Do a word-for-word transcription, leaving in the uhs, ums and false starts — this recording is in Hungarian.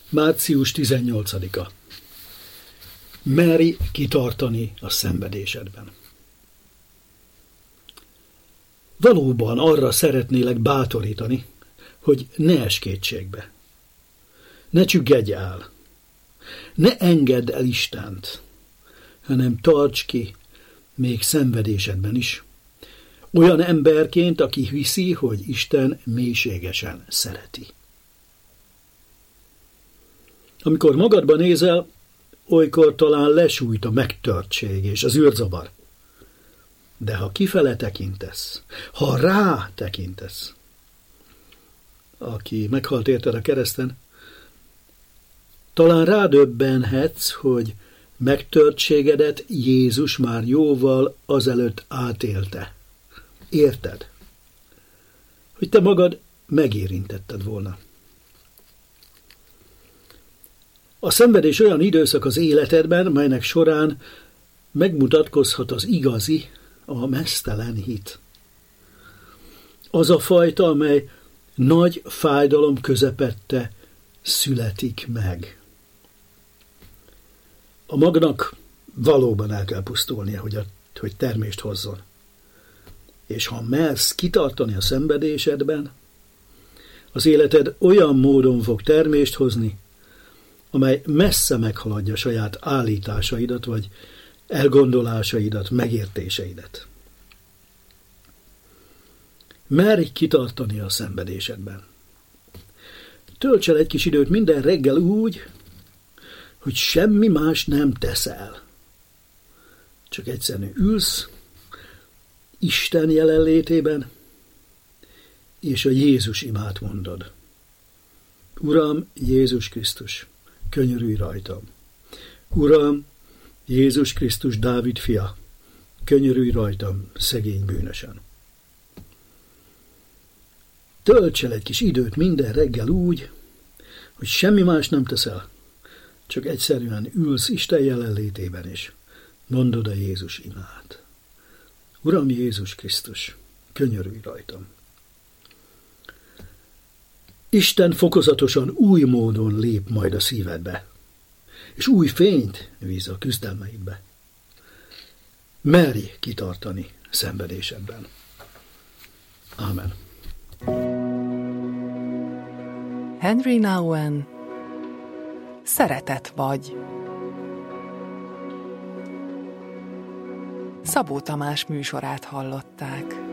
március tizennyolcadika. Merj kitartani a szenvedésedben. Valóban arra szeretnélek bátorítani, hogy ne esd kétségbe. Ne csüggedj el. Ne engedd el Istent, hanem tarts ki még szenvedésedben is. Olyan emberként, aki hiszi, hogy Isten mélységesen szereti. Amikor magadba nézel, olykor talán lesújt a megtörtség és az űrzavar. De ha kifele tekintesz, ha rá tekintesz, aki meghalt érted a kereszten, talán rádöbbenhetsz, hogy megtörtségedet Jézus már jóval azelőtt átélte. Érted? Hogy te magad megérintetted volna. A szenvedés olyan időszak az életedben, melynek során megmutatkozhat az igazi, a meztelen hit. Az a fajta, amely nagy fájdalom közepette születik meg. A magnak valóban el kell pusztulnia, hogy, a, hogy termést hozzon. És ha mersz kitartani a szenvedésedben, az életed olyan módon fog termést hozni, amely messze meghaladja saját állításaidat, vagy elgondolásaidat, megértéseidet. Merj kitartani a szenvedésedben. Tölts el egy kis időt minden reggel úgy, hogy semmi más nem teszel. Csak egyszerűen ülsz Isten jelenlétében, és a Jézus imát mondod. Uram, Jézus Krisztus, könyörülj rajtam. Uram, Jézus Krisztus, Dávid fia, könyörülj rajtam, szegény bűnösen. Tölts el egy kis időt minden reggel úgy, hogy semmi más nem teszel, csak egyszerűen ülsz Isten jelenlétében is, mondod a Jézus imát. Uram Jézus Krisztus, könyörülj rajtam. Isten fokozatosan új módon lép majd a szívedbe, és új fényt víz a küzdelmeidbe. Merj kitartani szenvedésedben. Ámen. Henry Nouwen, Szeretet vagy. Szabó Tamás műsorát hallották.